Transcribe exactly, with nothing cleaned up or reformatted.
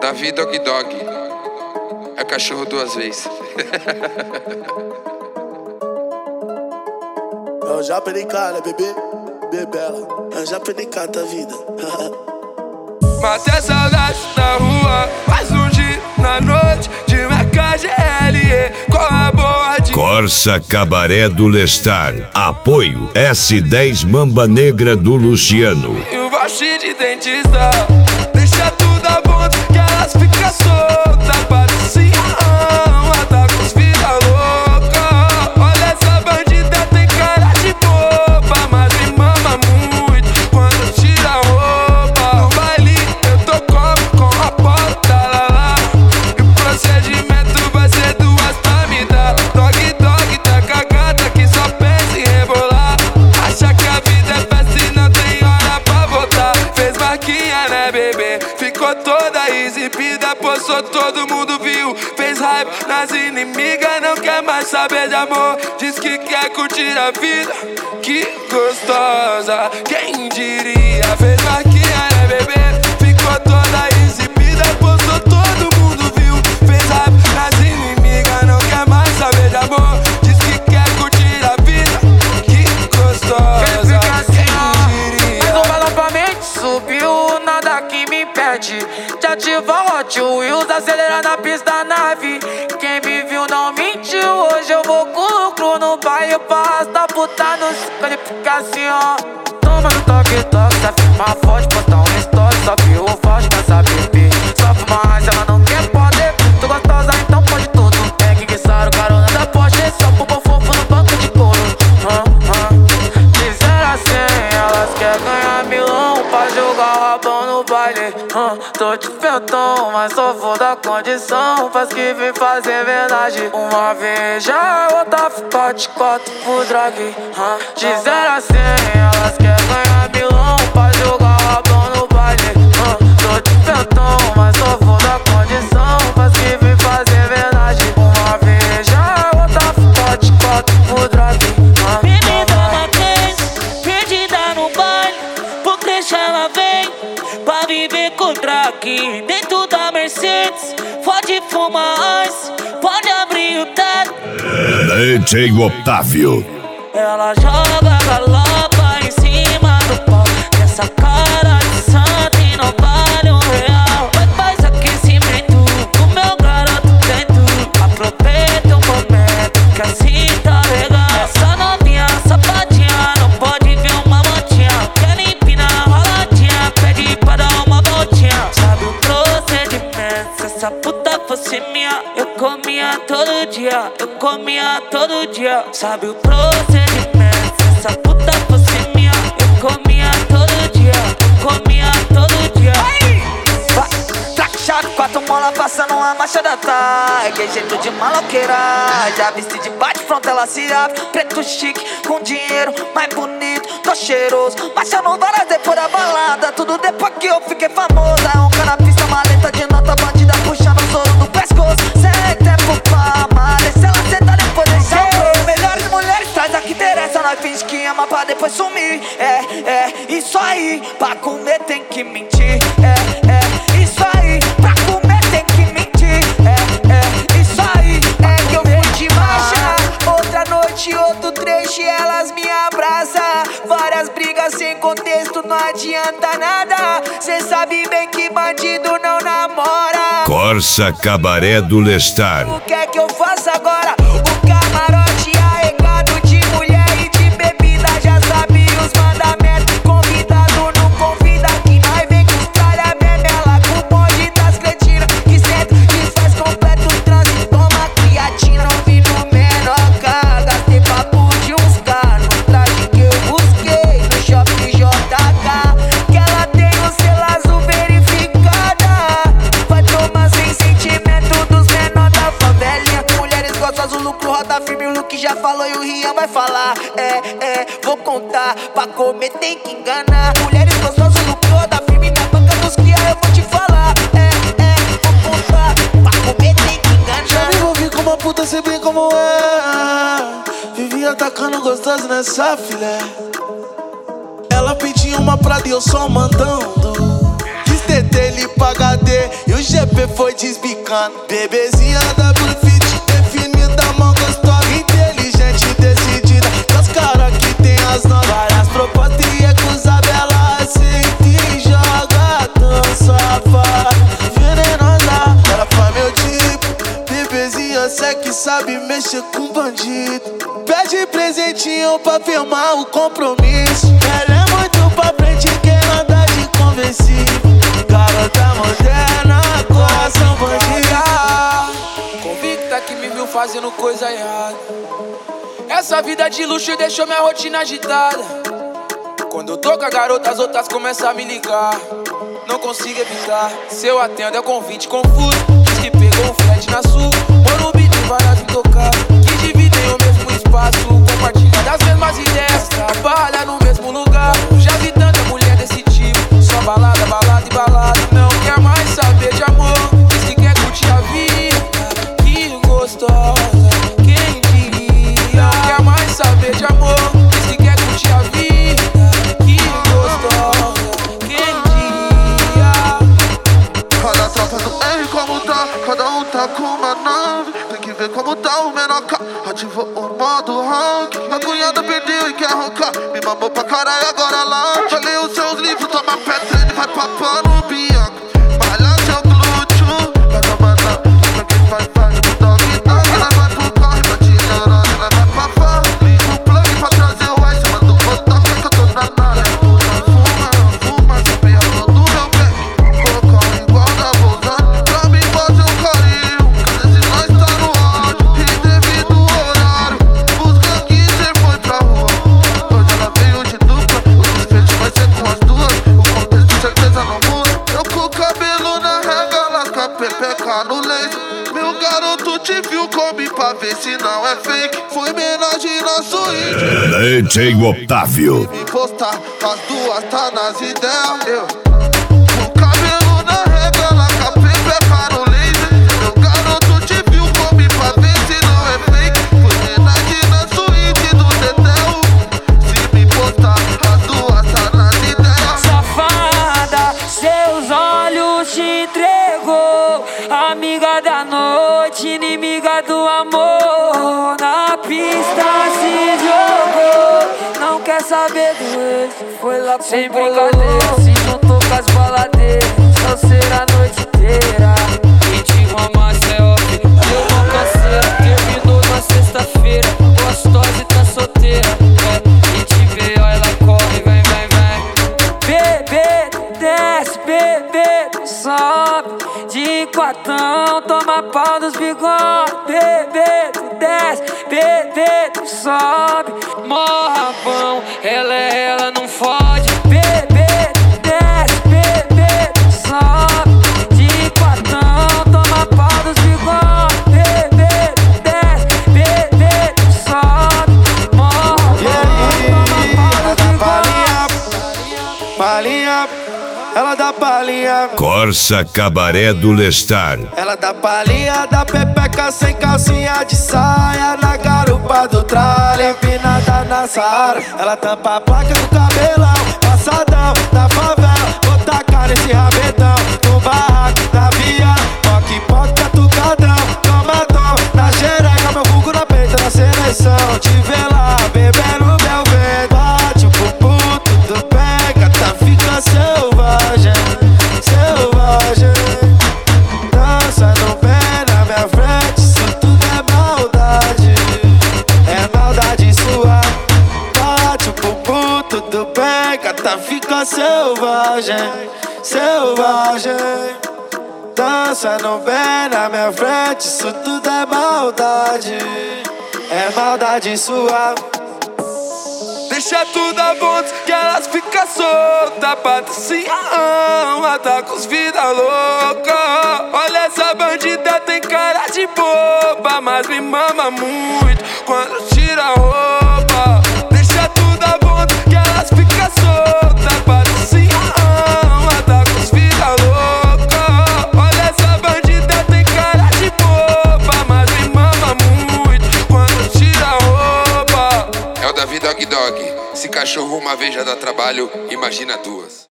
Davi Dog Dog. É cachorro duas vezes. Eu já perdi cara, bebê, bebela. Eu já perdi cara da vida. Matei a saudade na rua, faz um dia na noite de Maca G L E com a boa de Corsa Cabaré do Lestar. Apoio S dez Mamba Negra do Luciano. E o voucher de dentista deixa tudo a ponto que elas ficam soltas. Parecia uma tá com os vida louca. Olha essa bandida, tem cara de boba, mas me mama muito quando tira a roupa. No baile eu tô como com a porta lá lá. E o procedimento vai ser duas pra me dar. Dog dog tá cagada que só pensa em rebolar. Acha que a vida é festa e não tem hora pra voltar. Fez marquinha, né, bebê? Ficou toda exibida, postou, todo mundo viu. Fez raiva nas inimigas, não quer mais saber de amor. Diz que quer curtir a vida, que gostosa, quem diria? Fez marquinha, né, bebê? Ficou toda exibida, postou, todo mundo viu. Fez raiva nas inimigas, não quer mais saber de amor. Diz que quer curtir a vida, que gostosa, quem diria? Mas o balão pra mente subiu, nada que me impede de ativar o Hot Wheels, acelerar na pista da nave. Quem me viu não mentiu, hoje eu vou com lucro no baile pra arrastar puta no cico. Ele fica assim, ó. Toma no toque, toque, se afirma forte, postar um story. Só viu o forte, dança bebê. Só fuma mais, ela não quer poder. Tu gostosa, então pode tudo. É que guiçaram, carona da Porsche. Só pro bom fofo no banco de couro. ah, ah. De zero a cem, elas querem ganhar milão pra jogar o rabão no baile. ah, Tô de pentão, mas só vou dar condição. Faz que vem fazer verdade. Uma vez já, outra ficou de quatro pro drag. ah, De zero a cem, elas querem ganhar milão pra jogar o rabão no baile. ah, Tô de pentão, mas só vou dar condição. Faz que vem fazer verdade. Uma vez já, outra ficou de quatro pro drag. ah, Menina Maquês, perdida no baile, por crescer ela vem pra viver com o drag. Dentro da Mercedes, pode fumar ice, pode abrir o teto. D J Otávio. Ela joga galopa em cima do pau, essa cara de santa e não vale um real. Vai faz aquecimento, o meu garoto tem tudo. Aproveita o momento que assim tá legal. Essa novinha sapatinha não pode ver uma motinha. Quer empinar roladinha, pede pra dar uma voltinha. Sabe o procedimento, se essa puta fosse minha, eu comia todo dia, eu comia todo dia. Sabe o procedimento, se essa puta fosse minha, eu comia todo dia, eu comia todo dia. Traqueado, quatro mola passando uma marcha da tag. Jeito de maloqueira, já vesti de bate-front, ela se abre. Preto chique, com dinheiro, mais bonito, tô cheiroso. Marchando várias depois da balada, tudo depois que eu fiquei famoso. É um cara na pista, maleta de nota, bandida puxando o soro do pescoço. Sem tempo pra amar, se ela senta depois deixa eu. Melhores mulheres traz a que interessa, nós finge que ama pra depois sumir. É, é, isso aí, pra comer tem que mentir. É, é, isso aí, pra comer tem que mentir. É, é, isso aí, é que eu fui de marcha. Outra noite, outro trecho, elas me abraçam. Várias brigas sem contexto, não adianta nada. Cê sabe bem que bandido não namora. Corsa Cabaré do Lestar. O que é que eu faço agora? O camarote arregado de mulher e de bebida. Já sabe os mandamentos, convidado não convida. Que nós vem com os tralha bebela, com o bonde das cretinas. Que senta, que faz completo trânsito, toma criatina. Não vi no menor carro, gastei papo de uns caras. No traje que eu busquei no shopping J K. Que ela tem o selo azul verificada. Vai tomar sem sentimento dos menor da favelinha. Mulheres gostosas, o lucro roda firme. O Luke já falou e o Rian vai falar. É, é, vou contar, pra comer tem que enganar. Mulheres gostosas, o lucro roda firme. Na banca dos cria eu vou te falar. É, é, vou contar, pra comer tem que enganar. Já me envolvi com uma puta, sei bem como é. Vivia atacando gostoso nessa filé. Ela pedia uma prada e eu só mandando. Diz T T ele pra H D e o G P foi desbicando. Bebezinha da Bluefit, definida, mão gostosa, inteligente, decidida, com as caras que tem as notas. Várias propostas e recusar, ela aceita e joga, dança, faz venenosa. Ela faz meu tipo, bebezinha sé que sabe mexer com bandido. Pede presentinho pra firmar o compromisso. Ela é muito pra frente, quem anda de conversível. Garota moderna, coração bandida. Convicta que me viu fazendo coisa errada. Essa vida de luxo deixou minha rotina agitada. Quando eu tô com a garota, as outras começam a me ligar. Não consigo evitar, se eu atendo é convite confuso. Diz que pegou um flat na sul, Morumbi tem várias intocadas que dividem o mesmo espaço, compartilha das mesmas ideias, trabalha no mesmo lugar. Já vi tanta mulher desse tipo, só balada, balada e balada. Não quer mais saber de amor, diz que quer curtir a vida. Que gostosa, quem diria? Não quer mais saber de amor, diz que quer curtir a vida. Que gostosa, quem diria? Olha a tropa do R como tá, cada um tá com uma nave. Tem que ver como tá o menor K, ativou o modo rank. A cunhada perdeu e quer roncar, me mamou pra caralho, agora lá. Já leu os seus livros, toma pedra e vai papando o Bianca. Malha seu glúteo, vai tomar não, pra quem vai, vai no dog dog. Ela vai pro corre pra te neurose, ela vai pra farra. Liga o plug pra trazer o ice, manda o botão, que eu tô na nada. Fuma, fuma, sabe a dor do meu pé. Cocão igual da Bolzano, pra mim fazer um carinho. Cadê se nós tá no áudio, e devido ao horário. Busca que cê foi pra rua, hoje ela veio de dupla. O desfecho vai ser com as duas, o contexto certeza não muda. Eu com o cabelo na rega, lasca pepeca no laser. Meu garoto te viu, come pra ver se não é fake. Foi homenagem na suíte. D J Otávio. Me postar, as duas tá nas ideias. Eu com o cabelo na rega, lasca pepeca no laser. Meu garoto te viu, come pra ver se não é fake. Foi homenagem na suíte do Tetel. Se me postar, as duas tá nas ideias. Safada, seus olhos te entregou. Amiga da noite, inimiga do amor. Na pista se jogou, não quer saber do ex. Foi lá sem brincadeira, se juntou com as baladeiras. Salseira a noite inteira. Quem te romance é óbvio, deu uma canseira. Terminou na sexta-feira, gostosa e tá solteira. É, quem te vê, ó, ela corre, vem, vem, vem. Bebê, desce, bebê, sobe. De quatão, toma pau dos bigode. Bebê, desce, bebê, sobe. Morra pão, ela é ela, não fode. Bebê, desce, bebê, sobe. De quatão, toma pau dos bigode. Bebê, desce, bebê, sobe. Morra pão, toma pau dos bigode. Palinha, ela dá palinha. Corsa Cabaré do Lestar. Ela dá palinha, dá pepeca sem calcinha de saia. Na garupa do tralha, empinada na Saara. Ela tampa a placa do cabelão, passadão da favela. Vou tacar nesse rabetão, no barraco da via. Poque, poque, catucadão, tomadão na xereca. Meu vulgo na peita na seleção. Te vê lá, bebendo meu vento. Bate o pupu, tudo pega, tá ficando selvagem, selvagem. Dança no pé na minha frente, isso tudo é maldade. É maldade sua. Bate o pupu, tudo pega, tá ficando selvagem, selvagem. Dança no pé na minha frente, isso tudo é maldade. É maldade sua. Deixa tudo a ponto que elas ficam soltas. Patricinha ama, tá com os vida louca. Olha essa bandida, tem cara de boba, mas me mama muito quando tira a roupa. Deixa tudo a ponto que elas ficam soltas. Patricinha ama, tá com os vida louca. Olha essa bandida, tem cara de boba, mas me mama muito quando tira a roupa. É o Davi Dog Dog. Se cachorro uma vez já dá trabalho, imagina duas.